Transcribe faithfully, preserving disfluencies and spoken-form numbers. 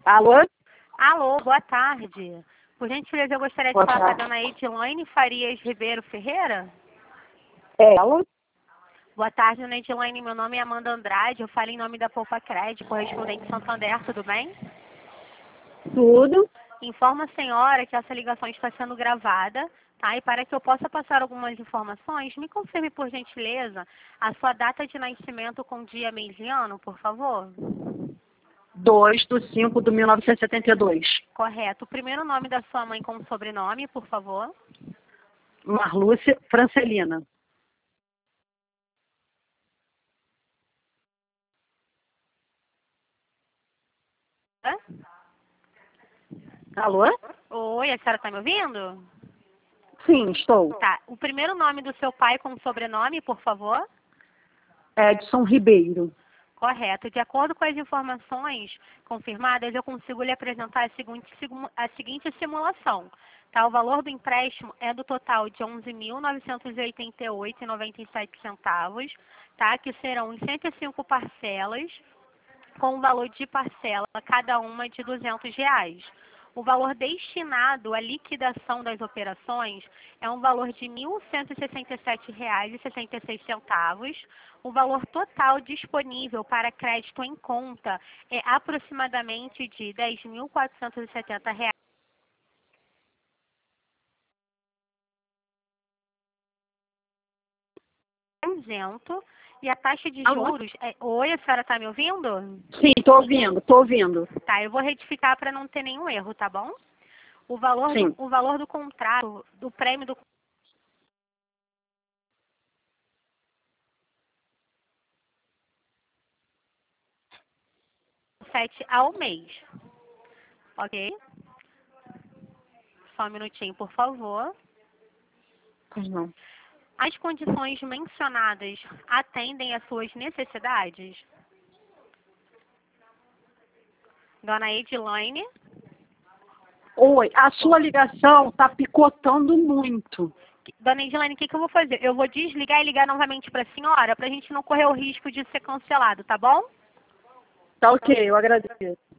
Alô? Alô, boa tarde. Por gentileza, eu gostaria de Boa falar com a tarde. dona Edilaine Farias Ribeiro Ferreira. É ela? Boa tarde, dona Edilaine. Meu nome é Amanda Andrade. Eu falo em nome da Poupa Crédito, correspondente Santander, tudo bem? Tudo. Informo a senhora que essa ligação está sendo gravada, tá? E para que eu possa passar algumas informações, me confirme, por gentileza, a sua data de nascimento com dia, mês e ano, por favor. dois de cinco de mil novecentos e setenta e dois. Correto. O primeiro nome da sua mãe com sobrenome, por favor. Marlúcia Francelina. Hã? Alô? Oi, a senhora está me ouvindo? Sim, estou. Tá. O primeiro nome do seu pai com sobrenome, por favor? Edson Ribeiro. Correto. De acordo com as informações confirmadas, eu consigo lhe apresentar a seguinte, a seguinte simulação. Tá? O valor do empréstimo é do total de onze mil novecentos e oitenta e oito reais e noventa e sete centavos, tá? Que serão em cento e cinco parcelas, com o valor de parcela, cada uma de duzentos reais. O valor destinado à liquidação das operações é um valor de mil cento e sessenta e sete reais e sessenta e seis centavos. O valor total disponível para crédito em conta é aproximadamente de dez mil quatrocentos e setenta reais. Isento, e a taxa de Alô? juros é... Oi, a senhora está me ouvindo? Sim, estou ouvindo, estou ouvindo. Tá, eu vou retificar para não ter nenhum erro, tá bom? O valor do, Sim. o valor do contrato, do prêmio do sete ao mês. Ok? Só um minutinho, por favor. Pois não. As condições mencionadas atendem às suas necessidades? Dona Edilaine? Oi, a sua ligação está picotando muito. Dona Edilaine, o que, que eu vou fazer? Eu vou desligar e ligar novamente para a senhora, para a gente não correr o risco de ser cancelado, tá bom? Tá ok, eu agradeço.